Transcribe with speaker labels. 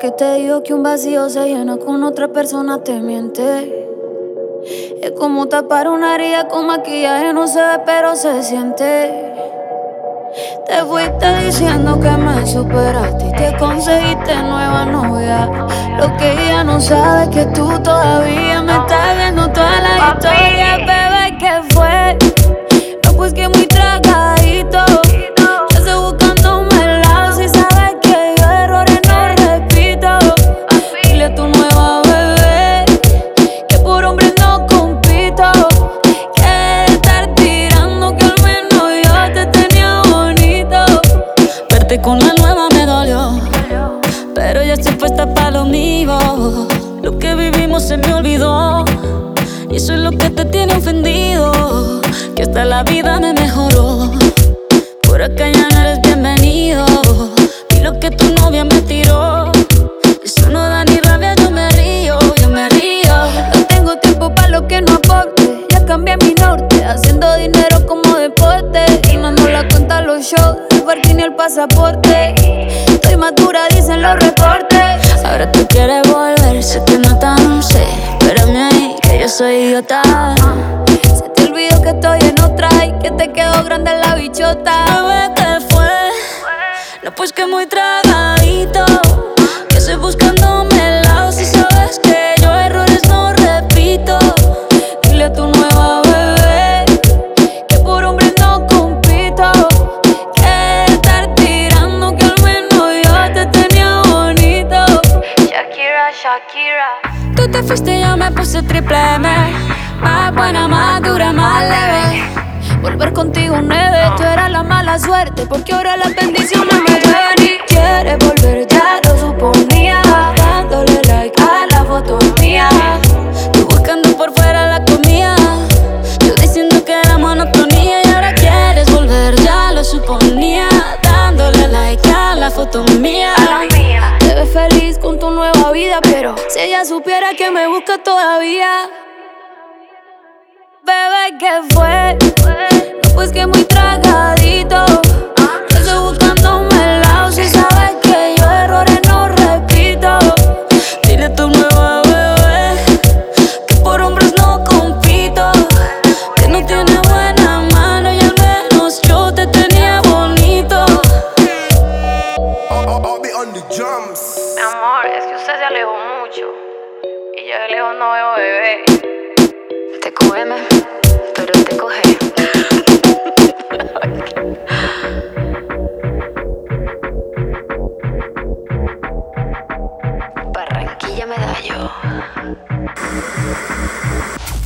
Speaker 1: que te digo que un vacío se llena con otra persona te miente. Es como tapar una herida con maquillaje, no se ve pero se siente. Te fuiste diciendo que me superaste y que conseguiste nueva novia. Lo que ella no sabe es que tú todavía me estás viendo toda la historia. Bebé, ¿qué fue? No, pues que muy tragadito. Ya estoy buscándome el lado. Si sabes que yo errores no repito. Dile a tu nueva bebé que por hombre no compito. Que estar tirando que al menos yo te tenía bonito. Verte con la nueva me dolió, pero ya estoy puesta pa' lo mío. Lo que vivimos se me olvidó, y eso es lo que te tiene ofendido. Que hasta la vida me mejoró. Por acá ya no eres bienvenido. Y lo que tu novia me tiró, eso no da ni rabia, yo me río, yo me río. No tengo tiempo pa' lo que no aporte. Ya cambié mi norte, haciendo dinero como deporte. Y no la cuenta a los shows, el parking ni el pasaporte. Estoy madura, dicen los reportes. Ahora tú quieres volver, sé que no tan sé. Espérame ahí, que yo soy idiota. Se te olvidó que estoy en otra y que te quedó grande la bichota. Bebé, ¿qué fue? No, pues que muy tragadito. Que estoy buscándome el lado. Si sabes que yo errores no repito. Dile a tu nueva bebé que por hombre no compito. Que estar tirando que al menos yo te tenía bonito. Shakira, Shakira. Tú te fuiste y yo me puse triple M. Más buena, más dura, más leve. Volver contigo nueve, tú eras la mala suerte, porque ahora las bendiciones me llueven. Y quieres volver, ya lo suponía, dándole like a la foto mía. Tú buscando por fuera la comida, yo diciendo que era monotonía. Y ahora quieres volver, ya lo suponía, dándole like a la foto mía. Te ves feliz con tu nueva vida, pero si ella supiera que me busca todavía. Bebé, ¿qué fue? No, pues que muy tragadito. Yo estoy buscándome el lado. Si sabes que yo errores no repito. Dile a tu nueva bebé que por hombres no compito. Que no tiene buena mano y al menos yo te tenía bonito.
Speaker 2: I'll be on the drums.
Speaker 3: Mi amor, es que usted se alejó mucho y yo de lejos no veo bebé. Te cógeme, pero te coge. Barranquilla Medallo.